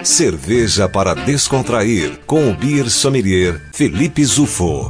Cerveja para descontrair, com o beer sommelier Felipe Zufo.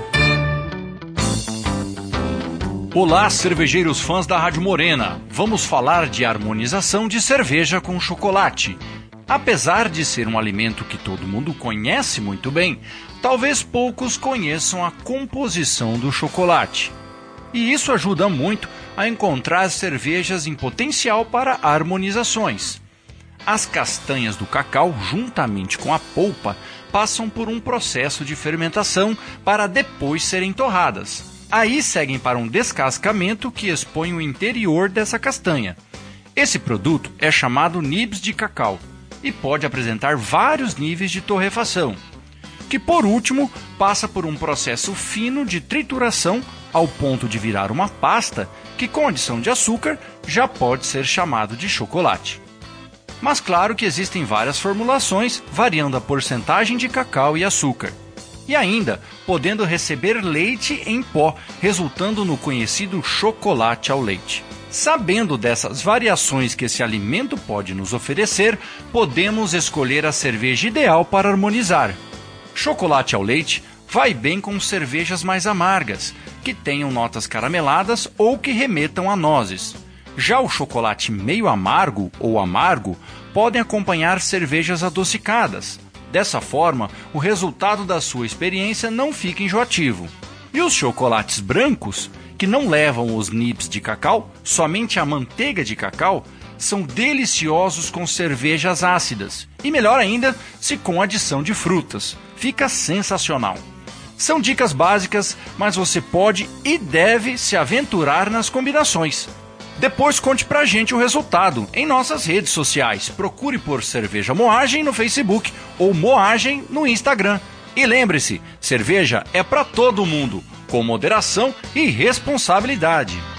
Olá, cervejeiros fãs da Rádio Morena. Vamos falar de harmonização de cerveja com chocolate. Apesar de ser um alimento que todo mundo conhece muito bem, talvez poucos conheçam a composição do chocolate. E isso ajuda muito a encontrar cervejas em potencial para harmonizações. As castanhas do cacau, juntamente com a polpa, passam por um processo de fermentação para depois serem torradas. Aí seguem para um descascamento que expõe o interior dessa castanha. Esse produto é chamado nibs de cacau e pode apresentar vários níveis de torrefação, que por último passa por um processo fino de trituração ao ponto de virar uma pasta que, com adição de açúcar, já pode ser chamado de chocolate. Mas claro que existem várias formulações, variando a porcentagem de cacau e açúcar. E ainda, podendo receber leite em pó, resultando no conhecido chocolate ao leite. Sabendo dessas variações que esse alimento pode nos oferecer, podemos escolher a cerveja ideal para harmonizar. Chocolate ao leite vai bem com cervejas mais amargas, que tenham notas carameladas ou que remetam a nozes. Já o chocolate meio amargo ou amargo podem acompanhar cervejas adocicadas. Dessa forma, o resultado da sua experiência não fica enjoativo. E os chocolates brancos, que não levam os nibs de cacau, somente a manteiga de cacau, são deliciosos com cervejas ácidas. E melhor ainda, se com adição de frutas. Fica sensacional. São dicas básicas, mas você pode e deve se aventurar nas combinações. Depois conte pra gente o resultado em nossas redes sociais. Procure por Cerveja Moagem no Facebook ou Moagem no Instagram. E lembre-se, cerveja é pra todo mundo, com moderação e responsabilidade.